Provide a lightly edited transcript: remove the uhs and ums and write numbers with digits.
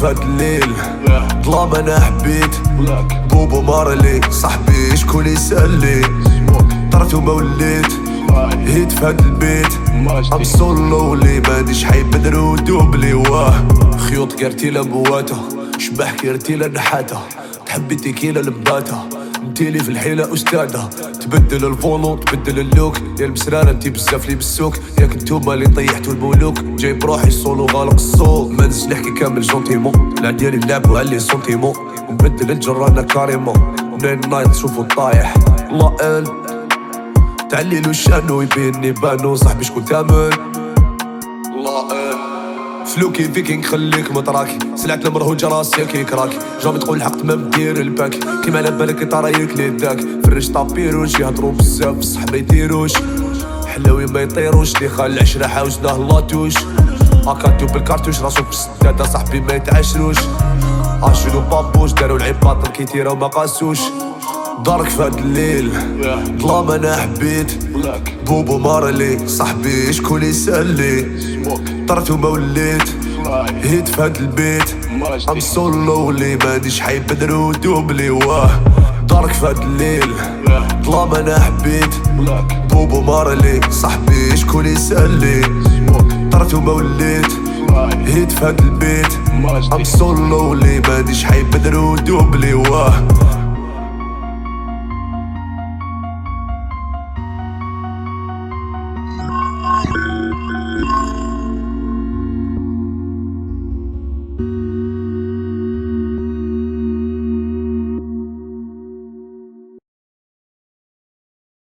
فهاد الليل ظلام انا حبيت بوبو مارلي صاحبي شكون يسألي طرت وما وليت هيت فهاد البيت ام سولولي مانيش حيب بدرو دوبلي واه خيوط كارتيلا بواتا شبح كارتيلا نحاتا تحبي تيكيلا لباتا انتيلي في الحيلة أستاذة تبدل الفولو تبدل اللوك يا المسرانة انتي بزاف لي بالسوق ياك نتوما اللي طيحتو الملوك جايب روحي سولو غالق الصوت منزل نحكي كامل جونتيمون لا ديالي نلعبو على لي سونتيمون ونبدل الجرانة كاريمون منين نايت تشوفو طايح الله قال تعليلو شانو يبيني بانو صاحبي شكون تامن الله قال فلوكي فيكينغ خليك مطراكي سلعت المرهوجة راسي كيك راكي جامي تقول الحق ما مدير الباك كيما على بالك طرايك لي داك فرج طابيروش يهضرو بزاف بصح ما يديروش حلاوي ما يطيروش لي خال العشرة حاوجناه لاتوش اكادو بالكارتوش راسو بالسدادة صاحبي ما يتعاشروش عاشلو بابوش دارو العباط كيتيرا وما قاسوش دارك فهاد الليل ظلام انا حبيت بوبو مارلي صاحبي شكون يسألي طرت وما وليت هيت فهاد البيت ام سولولي مانيش حيب بدرو دوبلي واه دارك فهاد الليل ظلام انا حبيت بوبو مارلي صاحبي شكون يسألي طرت وما وليت هيت فهاد البيت ام سولولي مانيش حيب بدرو دوبلي واه